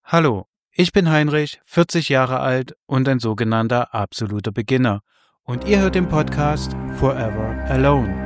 Hallo, ich bin Heinrich, 40 Jahre alt und ein sogenannter absoluter Beginner. Und ihr hört den Podcast Forever Alone.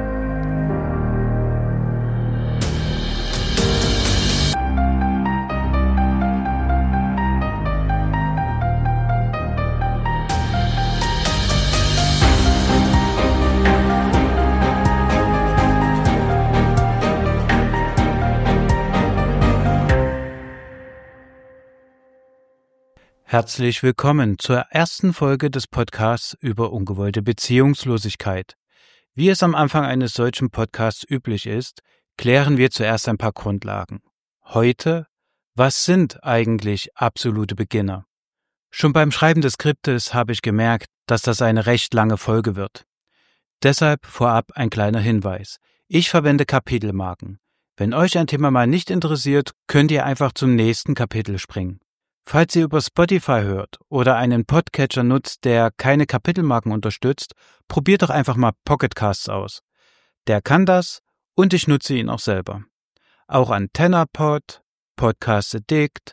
Herzlich willkommen zur ersten Folge des Podcasts über ungewollte Beziehungslosigkeit. Wie es am Anfang eines solchen Podcasts üblich ist, klären wir zuerst ein paar Grundlagen. Heute, was sind eigentlich absolute Beginner? Schon beim Schreiben des Skriptes habe ich gemerkt, dass das eine recht lange Folge wird. Deshalb vorab ein kleiner Hinweis. Ich verwende Kapitelmarken. Wenn euch ein Thema mal nicht interessiert, könnt ihr einfach zum nächsten Kapitel springen. Falls ihr über Spotify hört oder einen Podcatcher nutzt, der keine Kapitelmarken unterstützt, probiert doch einfach mal Pocket Casts aus. Der kann das und ich nutze ihn auch selber. Auch AntennaPod, Podcast Addict,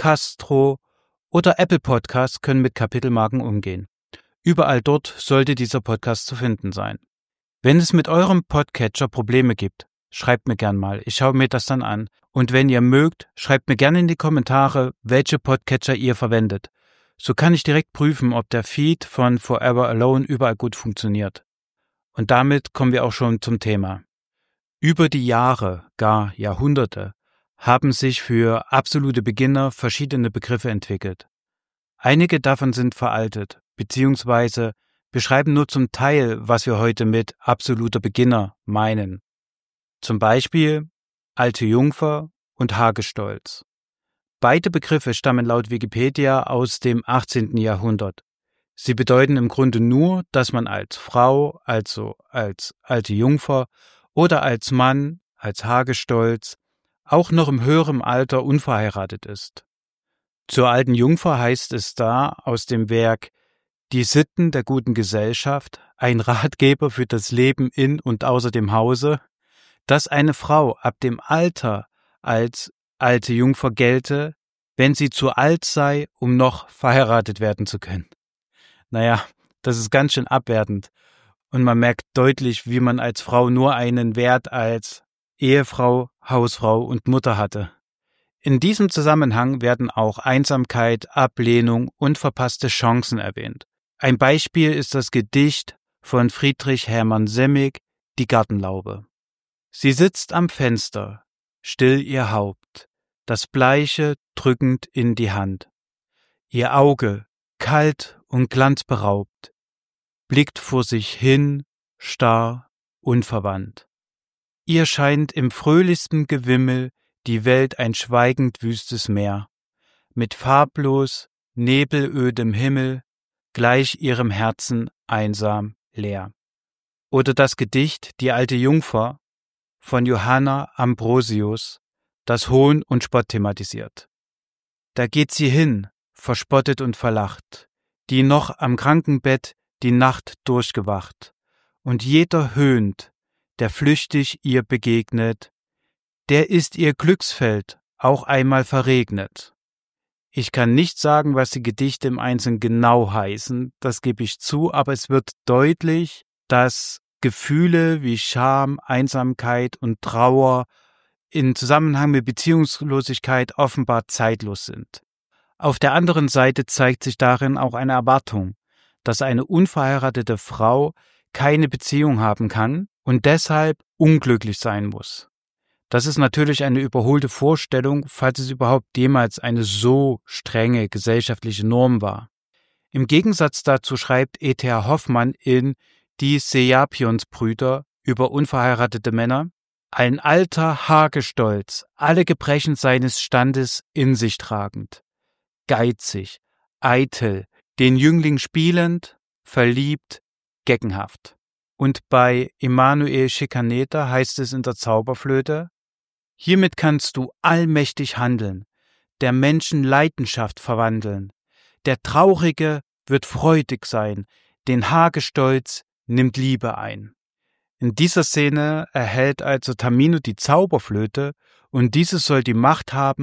Castro oder Apple Podcasts können mit Kapitelmarken umgehen. Überall dort sollte dieser Podcast zu finden sein. Wenn es mit eurem Podcatcher Probleme gibt, schreibt mir gern mal, ich schaue mir das dann an. Und wenn ihr mögt, schreibt mir gerne in die Kommentare, welche Podcatcher ihr verwendet. So kann ich direkt prüfen, ob der Feed von Forever Alone überall gut funktioniert. Und damit kommen wir auch schon zum Thema. Über die Jahre, gar Jahrhunderte, haben sich für absolute Beginner verschiedene Begriffe entwickelt. Einige davon sind veraltet, beziehungsweise beschreiben nur zum Teil, was wir heute mit absoluter Beginner meinen. Zum Beispiel Alte Jungfer und Hagestolz. Beide Begriffe stammen laut Wikipedia aus dem 18. Jahrhundert. Sie bedeuten im Grunde nur, dass man als Frau, also als alte Jungfer oder als Mann, als Hagestolz, auch noch im höheren Alter unverheiratet ist. Zur alten Jungfer heißt es da aus dem Werk Die Sitten der guten Gesellschaft, ein Ratgeber für das Leben in und außer dem Hause, dass eine Frau ab dem Alter als alte Jungfer gelte, wenn sie zu alt sei, um noch verheiratet werden zu können. Naja, das ist ganz schön abwertend und man merkt deutlich, wie man als Frau nur einen Wert als Ehefrau, Hausfrau und Mutter hatte. In diesem Zusammenhang werden auch Einsamkeit, Ablehnung und verpasste Chancen erwähnt. Ein Beispiel ist das Gedicht von Friedrich Hermann Semmig, Die Gartenlaube. Sie sitzt am Fenster, still ihr Haupt, das Bleiche drückend in die Hand. Ihr Auge, kalt und glanzberaubt, blickt vor sich hin, starr, unverwandt. Ihr scheint im fröhlichsten Gewimmel die Welt ein schweigend wüstes Meer, mit farblos, nebelödem Himmel, gleich ihrem Herzen einsam leer. Oder das Gedicht Die alte Jungfer von Johanna Ambrosius, das Hohn und Spott thematisiert. Da geht sie hin, verspottet und verlacht, die noch am Krankenbett die Nacht durchgewacht, und jeder höhnt, der flüchtig ihr begegnet, der ist ihr Glücksfeld auch einmal verregnet. Ich kann nicht sagen, was die Gedichte im Einzelnen genau heißen, das gebe ich zu, aber es wird deutlich, dass Gefühle wie Scham, Einsamkeit und Trauer in Zusammenhang mit Beziehungslosigkeit offenbar zeitlos sind. Auf der anderen Seite zeigt sich darin auch eine Erwartung, dass eine unverheiratete Frau keine Beziehung haben kann und deshalb unglücklich sein muss. Das ist natürlich eine überholte Vorstellung, falls es überhaupt jemals eine so strenge gesellschaftliche Norm war. Im Gegensatz dazu schreibt E.T.A. Hoffmann in Die Sejapionsbrüder über unverheiratete Männer: Ein alter Hagestolz, alle Gebrechen seines Standes in sich tragend, geizig, eitel, den Jüngling spielend, verliebt, geckenhaft. Und bei Emanuel Schikaneder heißt es in der Zauberflöte: Hiermit kannst du allmächtig handeln, der Menschen Leidenschaft verwandeln. Der Traurige wird freudig sein, den Hagestolz nimmt Liebe ein. In dieser Szene erhält also Tamino die Zauberflöte und diese soll die Macht haben,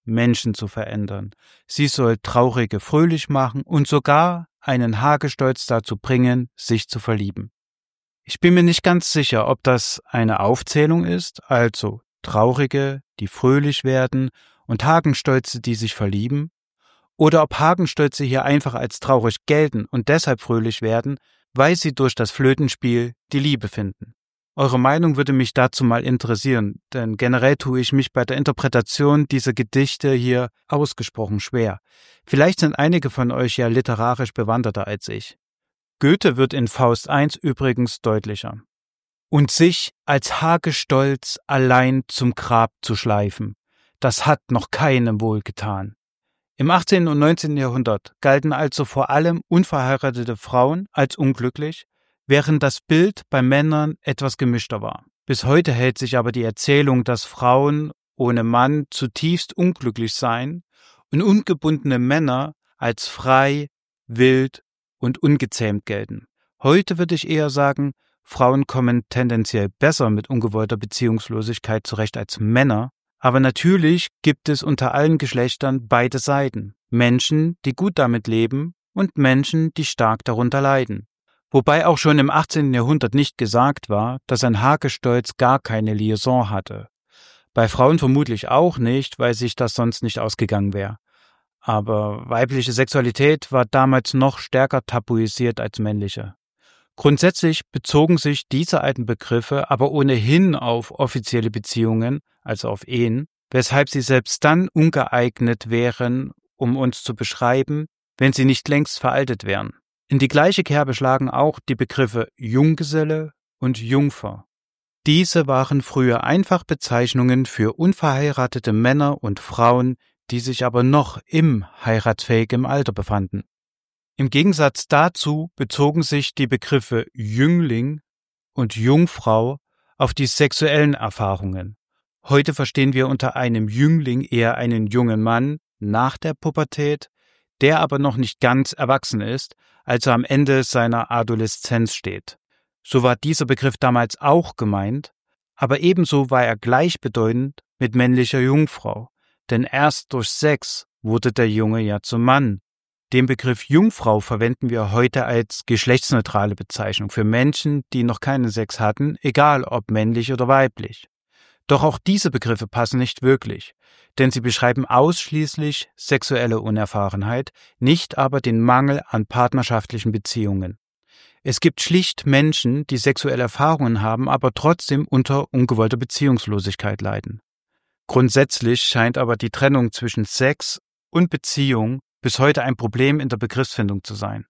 Menschen zu verändern. Sie soll Traurige fröhlich machen und sogar einen Hagestolz dazu bringen, sich zu verlieben. Ich bin mir nicht ganz sicher, ob das eine Aufzählung ist, also Traurige, die fröhlich werden und Hagestolze, die sich verlieben, oder ob Hagestolze hier einfach als traurig gelten und deshalb fröhlich werden, weil sie durch das Flötenspiel die Liebe finden. Eure Meinung würde mich dazu mal interessieren, denn generell tue ich mich bei der Interpretation dieser Gedichte hier ausgesprochen schwer. Vielleicht sind einige von euch ja literarisch bewanderter als ich. Goethe wird in Faust I übrigens deutlicher. Und sich als Hagestolz allein zum Grab zu schleifen, das hat noch keinem wohlgetan. Im 18. und 19. Jahrhundert galten also vor allem unverheiratete Frauen als unglücklich, während das Bild bei Männern etwas gemischter war. Bis heute hält sich aber die Erzählung, dass Frauen ohne Mann zutiefst unglücklich seien und ungebundene Männer als frei, wild und ungezähmt gelten. Heute würde ich eher sagen, Frauen kommen tendenziell besser mit ungewollter Beziehungslosigkeit zurecht als Männer, aber natürlich gibt es unter allen Geschlechtern beide Seiten. Menschen, die gut damit leben und Menschen, die stark darunter leiden. Wobei auch schon im 18. Jahrhundert nicht gesagt war, dass ein Hagestolz gar keine Liaison hatte. Bei Frauen vermutlich auch nicht, weil sich das sonst nicht ausgegangen wäre. Aber weibliche Sexualität war damals noch stärker tabuisiert als männliche. Grundsätzlich bezogen sich diese alten Begriffe aber ohnehin auf offizielle Beziehungen, also auf Ehen, weshalb sie selbst dann ungeeignet wären, um uns zu beschreiben, wenn sie nicht längst veraltet wären. In die gleiche Kerbe schlagen auch die Begriffe Junggeselle und Jungfer. Diese waren früher einfach Bezeichnungen für unverheiratete Männer und Frauen, die sich aber noch im heiratsfähigen Alter befanden. Im Gegensatz dazu bezogen sich die Begriffe Jüngling und Jungfrau auf die sexuellen Erfahrungen. Heute verstehen wir unter einem Jüngling eher einen jungen Mann nach der Pubertät, der aber noch nicht ganz erwachsen ist, also am Ende seiner Adoleszenz steht. So war dieser Begriff damals auch gemeint, aber ebenso war er gleichbedeutend mit männlicher Jungfrau, denn erst durch Sex wurde der Junge ja zum Mann. Den Begriff Jungfrau verwenden wir heute als geschlechtsneutrale Bezeichnung für Menschen, die noch keinen Sex hatten, egal ob männlich oder weiblich. Doch auch diese Begriffe passen nicht wirklich, denn sie beschreiben ausschließlich sexuelle Unerfahrenheit, nicht aber den Mangel an partnerschaftlichen Beziehungen. Es gibt schlicht Menschen, die sexuelle Erfahrungen haben, aber trotzdem unter ungewollter Beziehungslosigkeit leiden. Grundsätzlich scheint aber die Trennung zwischen Sex und Beziehung bis heute ein Problem in der Begriffsfindung zu sein.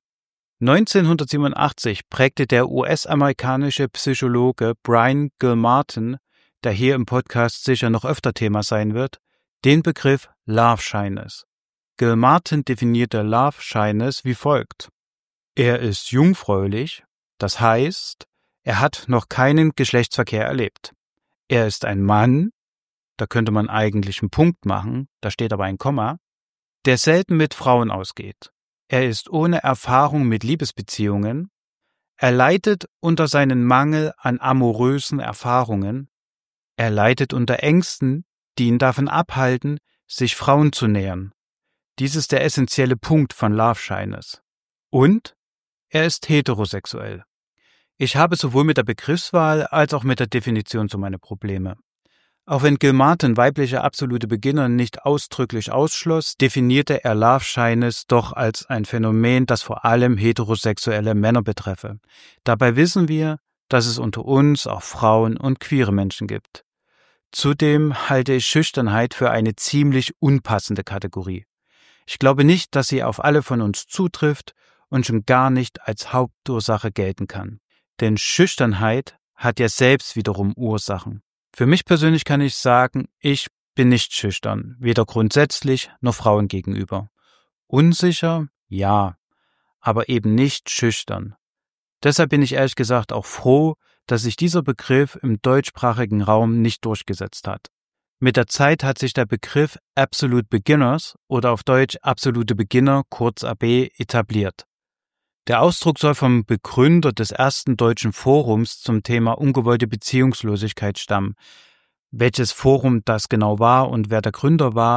1987 prägte der US-amerikanische Psychologe Brian Gilmartin, der hier im Podcast sicher noch öfter Thema sein wird, den Begriff Love Shyness. Gilmartin definierte Love Shyness wie folgt. Er ist jungfräulich, das heißt, er hat noch keinen Geschlechtsverkehr erlebt. Er ist ein Mann, da könnte man eigentlich einen Punkt machen, da steht aber ein Komma, der selten mit Frauen ausgeht. Er ist ohne Erfahrung mit Liebesbeziehungen. Er leidet unter seinen Mangel an amorösen Erfahrungen. Er leidet unter Ängsten, die ihn davon abhalten, sich Frauen zu nähern. Dies ist der essentielle Punkt von Love Shyness. Und er ist heterosexuell. Ich habe sowohl mit der Begriffswahl als auch mit der Definition so meine Probleme. Auch wenn Gilmartin weibliche absolute Beginner nicht ausdrücklich ausschloss, definierte er Love Shyness doch als ein Phänomen, das vor allem heterosexuelle Männer betreffe. Dabei wissen wir, dass es unter uns auch Frauen und queere Menschen gibt. Zudem halte ich Schüchternheit für eine ziemlich unpassende Kategorie. Ich glaube nicht, dass sie auf alle von uns zutrifft und schon gar nicht als Hauptursache gelten kann. Denn Schüchternheit hat ja selbst wiederum Ursachen. Für mich persönlich kann ich sagen, ich bin nicht schüchtern, weder grundsätzlich noch Frauen gegenüber. Unsicher? Ja, aber eben nicht schüchtern. Deshalb bin ich ehrlich gesagt auch froh, dass sich dieser Begriff im deutschsprachigen Raum nicht durchgesetzt hat. Mit der Zeit hat sich der Begriff Absolute Beginners oder auf Deutsch absolute Beginner, kurz AB, etabliert. Der Ausdruck soll vom Begründer des ersten deutschen Forums zum Thema ungewollte Beziehungslosigkeit stammen. Welches Forum das genau war und wer der Gründer war,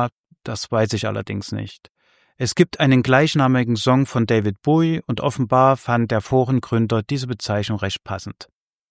Das weiß ich allerdings nicht. Es gibt einen gleichnamigen Song von David Bowie und offenbar fand der Forengründer diese Bezeichnung recht passend.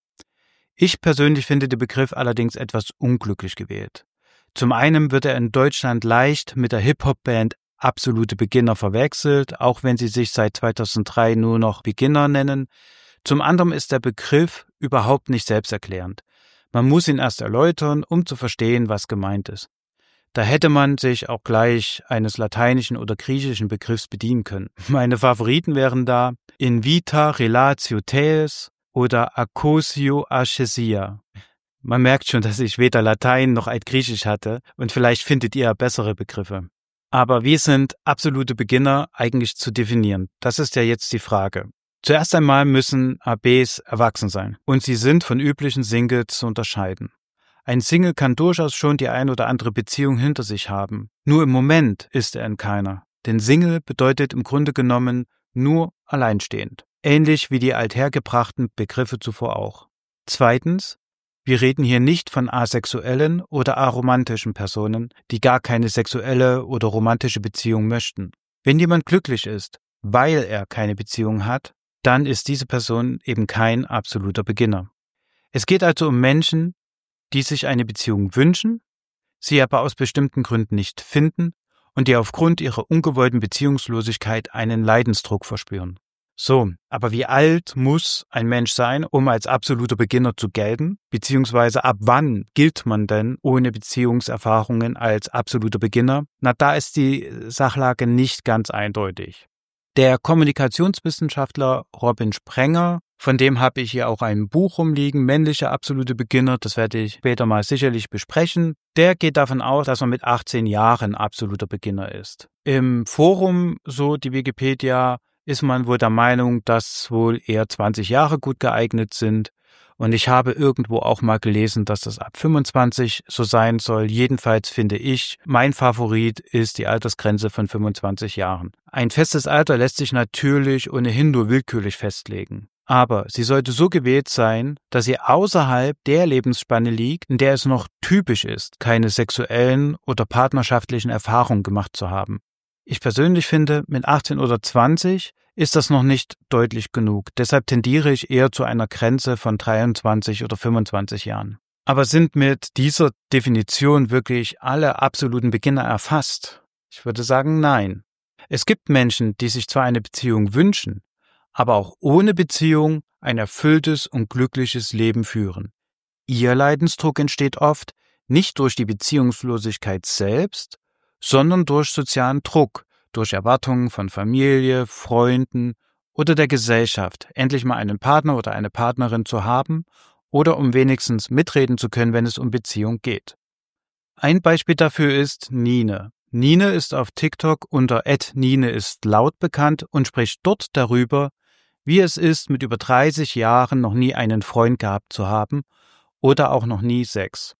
Ich persönlich finde den Begriff allerdings etwas unglücklich gewählt. Zum einen wird er in Deutschland leicht mit der Hip-Hop-Band Absolute Beginner verwechselt, auch wenn sie sich seit 2003 nur noch Beginner nennen. Zum anderen ist der Begriff überhaupt nicht selbsterklärend. Man muss ihn erst erläutern, um zu verstehen, was gemeint ist. Da hätte man sich auch gleich eines lateinischen oder griechischen Begriffs bedienen können. Meine Favoriten wären da Invita Relatio Thees oder Acosio Archesia. Man merkt schon, dass ich weder Latein noch Altgriechisch hatte und vielleicht findet ihr bessere Begriffe. Aber wie sind absolute Beginner eigentlich zu definieren? Das ist ja jetzt die Frage. Zuerst einmal müssen ABs erwachsen sein und sie sind von üblichen Singles zu unterscheiden. Ein Single kann durchaus schon die ein oder andere Beziehung hinter sich haben. Nur im Moment ist er in keiner. Denn Single bedeutet im Grunde genommen nur alleinstehend. Ähnlich wie die althergebrachten Begriffe zuvor auch. Zweitens, wir reden hier nicht von asexuellen oder aromantischen Personen, die gar keine sexuelle oder romantische Beziehung möchten. Wenn jemand glücklich ist, weil er keine Beziehung hat, dann ist diese Person eben kein absoluter Beginner. Es geht also um Menschen, die sich eine Beziehung wünschen, sie aber aus bestimmten Gründen nicht finden und die aufgrund ihrer ungewollten Beziehungslosigkeit einen Leidensdruck verspüren. So, aber wie alt muss ein Mensch sein, um als absoluter Beginner zu gelten? Beziehungsweise ab wann gilt man denn ohne Beziehungserfahrungen als absoluter Beginner? Na, da ist die Sachlage nicht ganz eindeutig. Der Kommunikationswissenschaftler Robin Sprenger, von dem habe ich hier auch ein Buch rumliegen, Männliche absolute Beginner, das werde ich später mal sicherlich besprechen. Der geht davon aus, dass man mit 18 Jahren absoluter Beginner ist. Im Forum, so die Wikipedia, ist man wohl der Meinung, dass wohl eher 20 Jahre gut geeignet sind. Und ich habe irgendwo auch mal gelesen, dass das ab 25 so sein soll. Jedenfalls finde ich, mein Favorit ist die Altersgrenze von 25 Jahren. Ein festes Alter lässt sich natürlich ohnehin nur willkürlich festlegen. Aber sie sollte so gewählt sein, dass sie außerhalb der Lebensspanne liegt, in der es noch typisch ist, keine sexuellen oder partnerschaftlichen Erfahrungen gemacht zu haben. Ich persönlich finde, mit 18 oder 20 ist das noch nicht deutlich genug. Deshalb tendiere ich eher zu einer Grenze von 23 oder 25 Jahren. Aber sind mit dieser Definition wirklich alle absoluten Beginner erfasst? Ich würde sagen, nein. Es gibt Menschen, die sich zwar eine Beziehung wünschen, aber auch ohne Beziehung ein erfülltes und glückliches Leben führen. Ihr Leidensdruck entsteht oft nicht durch die Beziehungslosigkeit selbst, sondern durch sozialen Druck, durch Erwartungen von Familie, Freunden oder der Gesellschaft, endlich mal einen Partner oder eine Partnerin zu haben oder um wenigstens mitreden zu können, wenn es um Beziehung geht. Ein Beispiel dafür ist Nine. Nine ist auf TikTok unter @NineIstLaut bekannt und spricht dort darüber, wie es ist, mit über 30 Jahren noch nie einen Freund gehabt zu haben oder auch noch nie Sex.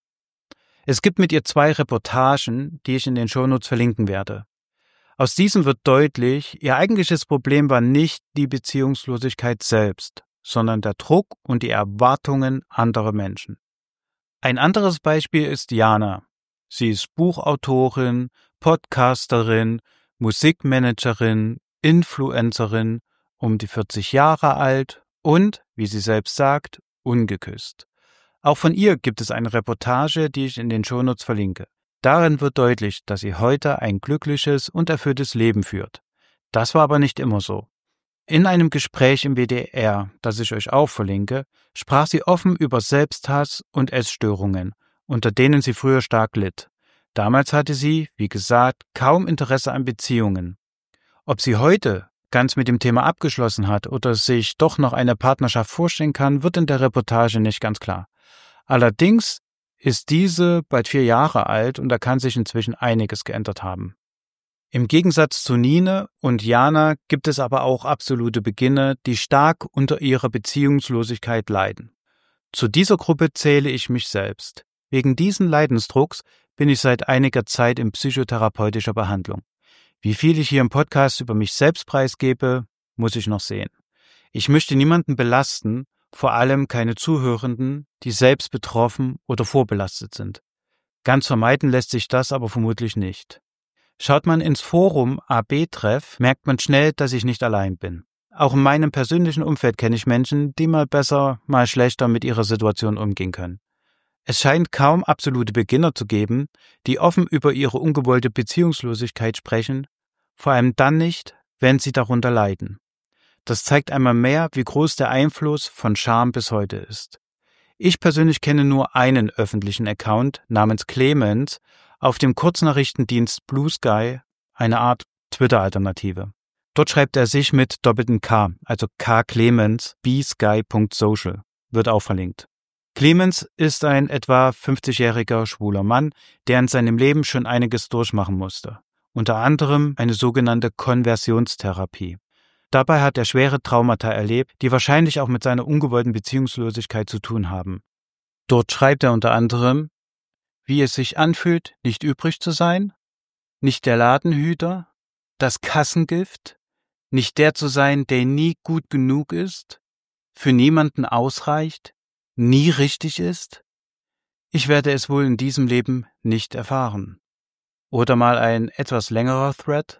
Es gibt mit ihr 2 Reportagen, die ich in den Shownotes verlinken werde. Aus diesen wird deutlich, ihr eigentliches Problem war nicht die Beziehungslosigkeit selbst, sondern der Druck und die Erwartungen anderer Menschen. Ein anderes Beispiel ist Jana. Sie ist Buchautorin, Podcasterin, Musikmanagerin, Influencerin, um die 40 Jahre alt und, wie sie selbst sagt, ungeküsst. Auch von ihr gibt es eine Reportage, die ich in den Shownotes verlinke. Darin wird deutlich, dass sie heute ein glückliches und erfülltes Leben führt. Das war aber nicht immer so. In einem Gespräch im WDR, das ich euch auch verlinke, sprach sie offen über Selbsthass und Essstörungen, unter denen sie früher stark litt. Damals hatte sie, wie gesagt, kaum Interesse an Beziehungen. Ob sie heute ganz mit dem Thema abgeschlossen hat oder sich doch noch eine Partnerschaft vorstellen kann, wird in der Reportage nicht ganz klar. Allerdings ist diese bald 4 Jahre alt und da kann sich inzwischen einiges geändert haben. Im Gegensatz zu Nine und Jana gibt es aber auch absolute Beginner, die stark unter ihrer Beziehungslosigkeit leiden. Zu dieser Gruppe zähle ich mich selbst. Wegen diesen Leidensdrucks bin ich seit einiger Zeit in psychotherapeutischer Behandlung. Wie viel ich hier im Podcast über mich selbst preisgebe, muss ich noch sehen. Ich möchte niemanden belasten, vor allem keine Zuhörenden, die selbst betroffen oder vorbelastet sind. Ganz vermeiden lässt sich das aber vermutlich nicht. Schaut man ins Forum AB-Treff, merkt man schnell, dass ich nicht allein bin. Auch in meinem persönlichen Umfeld kenne ich Menschen, die mal besser, mal schlechter mit ihrer Situation umgehen können. Es scheint kaum absolute Beginner zu geben, die offen über ihre ungewollte Beziehungslosigkeit sprechen, vor allem dann nicht, wenn sie darunter leiden. Das zeigt einmal mehr, wie groß der Einfluss von Scham bis heute ist. Ich persönlich kenne nur einen öffentlichen Account namens Clemens auf dem Kurznachrichtendienst Blue Sky, eine Art Twitter-Alternative. Dort schreibt er sich mit doppeltem K, also K Clemens, bsky.social, wird auch verlinkt. Clemens ist ein etwa 50-jähriger schwuler Mann, der in seinem Leben schon einiges durchmachen musste. Unter anderem eine sogenannte Konversionstherapie. Dabei hat er schwere Traumata erlebt, die wahrscheinlich auch mit seiner ungewollten Beziehungslosigkeit zu tun haben. Dort schreibt er unter anderem, wie es sich anfühlt, nicht übrig zu sein, nicht der Ladenhüter, das Kassengift, nicht der zu sein, der nie gut genug ist, für niemanden ausreicht, nie richtig ist. Ich werde es wohl in diesem Leben nicht erfahren. Oder mal ein etwas längerer Thread.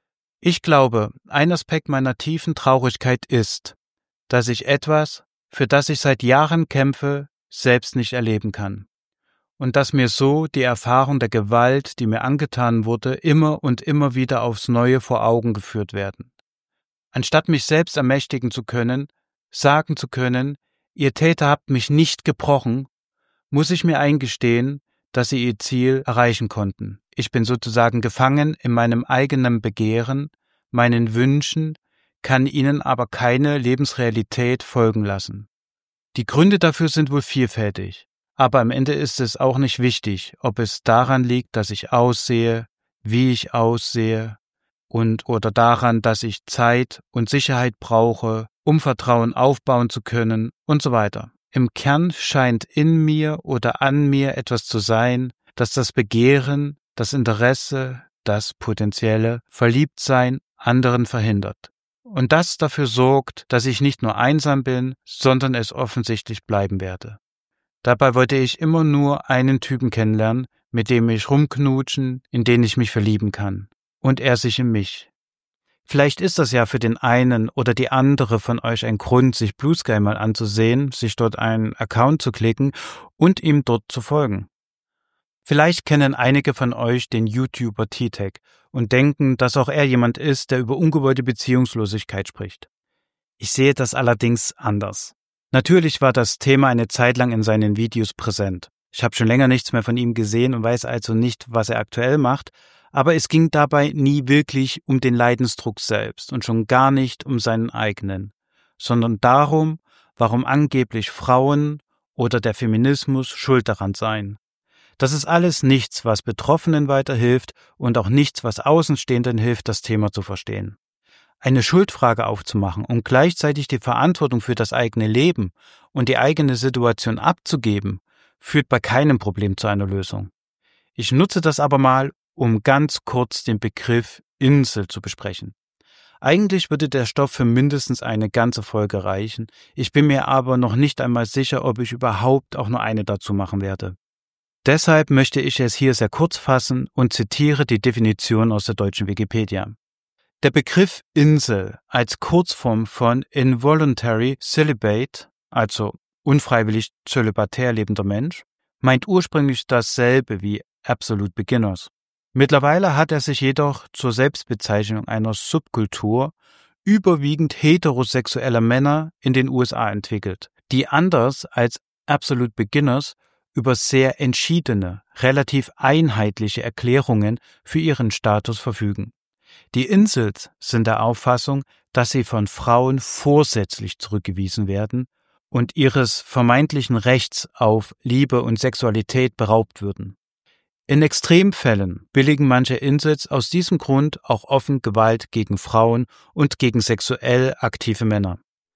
Ich glaube, ein Aspekt meiner tiefen Traurigkeit ist, dass ich etwas, für das ich seit Jahren kämpfe, selbst nicht erleben kann. Und dass mir so die Erfahrung der Gewalt, die mir angetan wurde, immer und immer wieder aufs Neue vor Augen geführt werden. Anstatt mich selbst ermächtigen zu können, sagen zu können, ihr Täter habt mich nicht gebrochen, muss ich mir eingestehen, dass sie ihr Ziel erreichen konnten. Ich bin sozusagen gefangen in meinem eigenen Begehren, meinen Wünschen, kann ihnen aber keine Lebensrealität folgen lassen. Die Gründe dafür sind wohl vielfältig, aber am Ende ist es auch nicht wichtig, ob es daran liegt, dass ich aussehe, wie ich aussehe oder daran, dass ich Zeit und Sicherheit brauche, um Vertrauen aufbauen zu können und so weiter. Im Kern scheint in mir oder an mir etwas zu sein, das das Begehren, das Interesse, das potenzielle Verliebtsein anderen verhindert. Und das dafür sorgt, dass ich nicht nur einsam bin, sondern es offensichtlich bleiben werde. Dabei wollte ich immer nur einen Typen kennenlernen, mit dem ich rumknutschen, in den ich mich verlieben kann. Und er sich in mich. Vielleicht ist das ja für den einen oder die andere von euch ein Grund, sich Blue Sky mal anzusehen, sich dort einen Account zu klicken und ihm dort zu folgen. Vielleicht kennen einige von euch den YouTuber T-Tech und denken, dass auch er jemand ist, der über ungewollte Beziehungslosigkeit spricht. Ich sehe das allerdings anders. Natürlich war das Thema eine Zeit lang in seinen Videos präsent. Ich habe schon länger nichts mehr von ihm gesehen und weiß also nicht, was er aktuell macht, aber es ging dabei nie wirklich um den Leidensdruck selbst und schon gar nicht um seinen eigenen, sondern darum, warum angeblich Frauen oder der Feminismus schuld daran seien. Das ist alles nichts, was Betroffenen weiterhilft und auch nichts, was Außenstehenden hilft, das Thema zu verstehen. Eine Schuldfrage aufzumachen und gleichzeitig die Verantwortung für das eigene Leben und die eigene Situation abzugeben, führt bei keinem Problem zu einer Lösung. Ich nutze das aber mal, um ganz kurz den Begriff Insel zu besprechen. Eigentlich würde der Stoff für mindestens eine ganze Folge reichen, ich bin mir aber noch nicht einmal sicher, ob ich überhaupt auch nur eine dazu machen werde. Deshalb möchte ich es hier sehr kurz fassen und zitiere die Definition aus der deutschen Wikipedia. Der Begriff Insel als Kurzform von Involuntary Celibate, also unfreiwillig zölibatär lebender Mensch, meint ursprünglich dasselbe wie Absolute Beginners. Mittlerweile hat er sich jedoch zur Selbstbezeichnung einer Subkultur überwiegend heterosexueller Männer in den USA entwickelt, die anders als Absolute Beginners über sehr entschiedene, relativ einheitliche Erklärungen für ihren Status verfügen. Die Incels sind der Auffassung, dass sie von Frauen vorsätzlich zurückgewiesen werden und ihres vermeintlichen Rechts auf Liebe und Sexualität beraubt würden. In Extremfällen billigen manche Incels aus diesem Grund auch offen Gewalt gegen Frauen und gegen sexuell aktive Männer.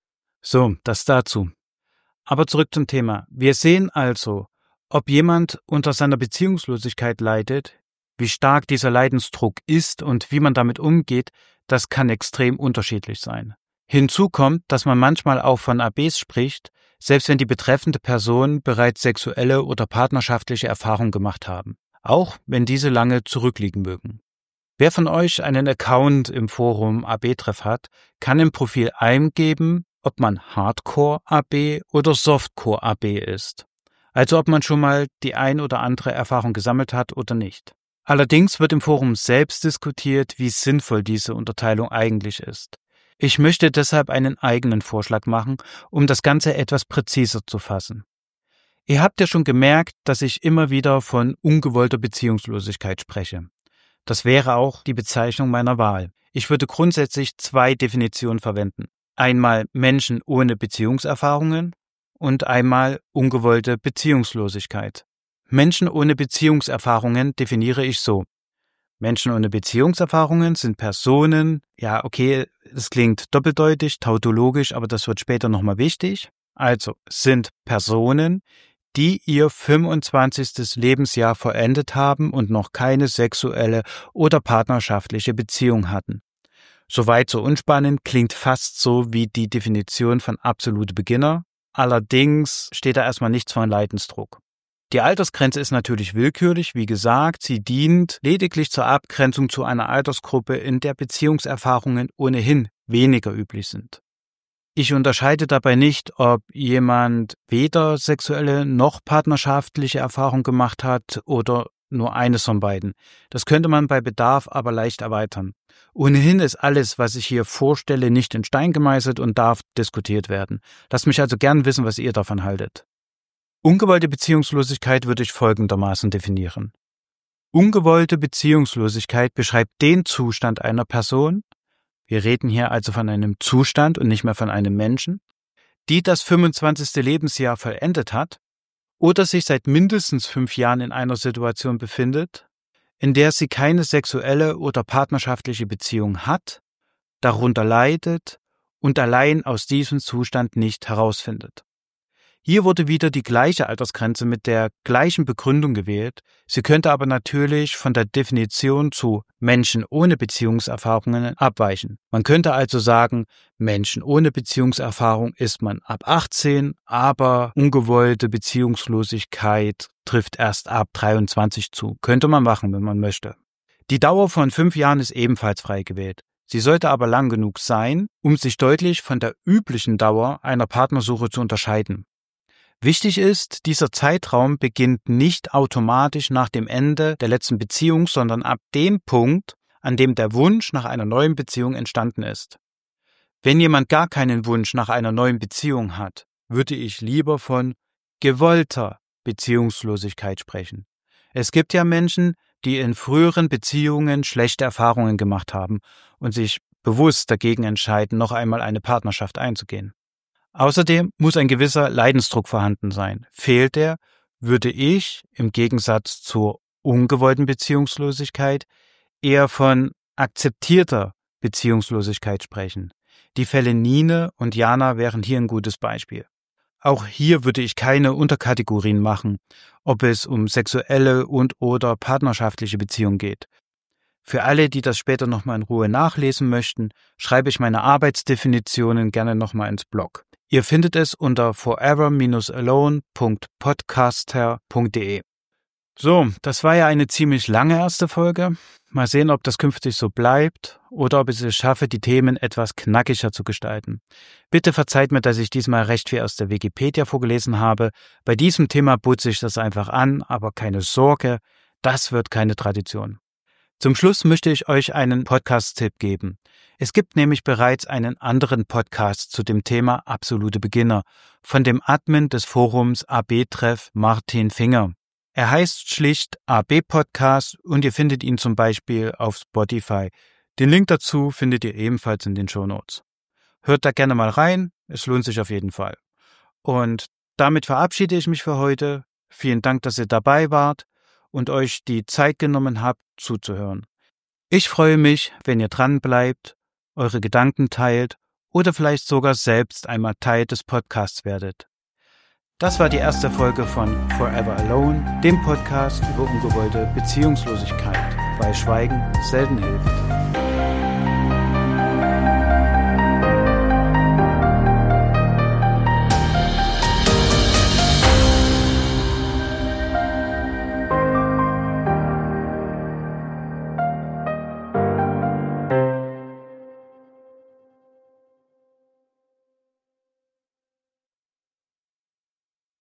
So, das dazu. Aber zurück zum Thema. Wir sehen also, ob jemand unter seiner Beziehungslosigkeit leidet, wie stark dieser Leidensdruck ist und wie man damit umgeht, das kann extrem unterschiedlich sein. Hinzu kommt, dass man manchmal auch von ABs spricht, selbst wenn die betreffende Person bereits sexuelle oder partnerschaftliche Erfahrungen gemacht haben, auch wenn diese lange zurückliegen mögen. Wer von euch einen Account im Forum AB-Treff hat, kann im Profil eingeben, ob man Hardcore-AB oder Softcore-AB ist. Also ob man schon mal die ein oder andere Erfahrung gesammelt hat oder nicht. Allerdings wird im Forum selbst diskutiert, wie sinnvoll diese Unterteilung eigentlich ist. Ich möchte deshalb einen eigenen Vorschlag machen, um das Ganze etwas präziser zu fassen. Ihr habt ja schon gemerkt, dass ich immer wieder von ungewollter Beziehungslosigkeit spreche. Das wäre auch die Bezeichnung meiner Wahl. Ich würde grundsätzlich 2 Definitionen verwenden. Einmal Menschen ohne Beziehungserfahrungen und einmal ungewollte Beziehungslosigkeit. Menschen ohne Beziehungserfahrungen definiere ich so. Menschen ohne Beziehungserfahrungen sind Personen, ja okay, es klingt doppeldeutig, tautologisch, aber das wird später nochmal wichtig. Also sind Personen, die ihr 25. Lebensjahr vollendet haben und noch keine sexuelle oder partnerschaftliche Beziehung hatten. Soweit so unspannend, klingt fast so wie die Definition von absolute Beginner. Allerdings steht da erstmal nichts von Leidensdruck. Die Altersgrenze ist natürlich willkürlich, wie gesagt, sie dient lediglich zur Abgrenzung zu einer Altersgruppe, in der Beziehungserfahrungen ohnehin weniger üblich sind. Ich unterscheide dabei nicht, ob jemand weder sexuelle noch partnerschaftliche Erfahrung gemacht hat oder nur eines von beiden. Das könnte man bei Bedarf aber leicht erweitern. Ohnehin ist alles, was ich hier vorstelle, nicht in Stein gemeißelt und darf diskutiert werden. Lasst mich also gern wissen, was ihr davon haltet. Ungewollte Beziehungslosigkeit würde ich folgendermaßen definieren. Ungewollte Beziehungslosigkeit beschreibt den Zustand einer Person, wir reden hier also von einem Zustand und nicht mehr von einem Menschen, die das 25. Lebensjahr vollendet hat oder sich seit mindestens 5 Jahren in einer Situation befindet, in der sie keine sexuelle oder partnerschaftliche Beziehung hat, darunter leidet und allein aus diesem Zustand nicht herausfindet. Hier wurde wieder die gleiche Altersgrenze mit der gleichen Begründung gewählt. Sie könnte aber natürlich von der Definition zu Menschen ohne Beziehungserfahrungen abweichen. Man könnte also sagen, Menschen ohne Beziehungserfahrung ist man ab 18, aber ungewollte Beziehungslosigkeit trifft erst ab 23 zu. Könnte man machen, wenn man möchte. Die Dauer von 5 Jahren ist ebenfalls frei gewählt. Sie sollte aber lang genug sein, um sich deutlich von der üblichen Dauer einer Partnersuche zu unterscheiden. Wichtig ist, dieser Zeitraum beginnt nicht automatisch nach dem Ende der letzten Beziehung, sondern ab dem Punkt, an dem der Wunsch nach einer neuen Beziehung entstanden ist. Wenn jemand gar keinen Wunsch nach einer neuen Beziehung hat, würde ich lieber von gewollter Beziehungslosigkeit sprechen. Es gibt ja Menschen, die in früheren Beziehungen schlechte Erfahrungen gemacht haben und sich bewusst dagegen entscheiden, noch einmal eine Partnerschaft einzugehen. Außerdem muss ein gewisser Leidensdruck vorhanden sein. Fehlt der, würde ich, im Gegensatz zur ungewollten Beziehungslosigkeit, eher von akzeptierter Beziehungslosigkeit sprechen. Die Fälle Nine und Jana wären hier ein gutes Beispiel. Auch hier würde ich keine Unterkategorien machen, ob es um sexuelle und/oder partnerschaftliche Beziehungen geht. Für alle, die das später nochmal in Ruhe nachlesen möchten, schreibe ich meine Arbeitsdefinitionen gerne nochmal ins Blog. Ihr findet es unter forever-alone.podcaster.de. So, das war ja eine ziemlich lange erste Folge. Mal sehen, ob das künftig so bleibt oder ob ich es schaffe, die Themen etwas knackiger zu gestalten. Bitte verzeiht mir, dass ich diesmal recht viel aus der Wikipedia vorgelesen habe. Bei diesem Thema putze ich das einfach an, aber keine Sorge, das wird keine Tradition. Zum Schluss möchte ich euch einen Podcast-Tipp geben. Es gibt nämlich bereits einen anderen Podcast zu dem Thema absolute Beginner von dem Admin des Forums AB-Treff Martin Finger. Er heißt schlicht AB-Podcast und ihr findet ihn zum Beispiel auf Spotify. Den Link dazu findet ihr ebenfalls in den Shownotes. Hört da gerne mal rein, es lohnt sich auf jeden Fall. Und damit verabschiede ich mich für heute. Vielen Dank, dass ihr dabei wart und euch die Zeit genommen habt, zuzuhören. Ich freue mich, wenn ihr dran bleibt, eure Gedanken teilt oder vielleicht sogar selbst einmal Teil des Podcasts werdet. Das war die erste Folge von Forever Alone, dem Podcast über ungewollte Beziehungslosigkeit, weil Schweigen selten hilft.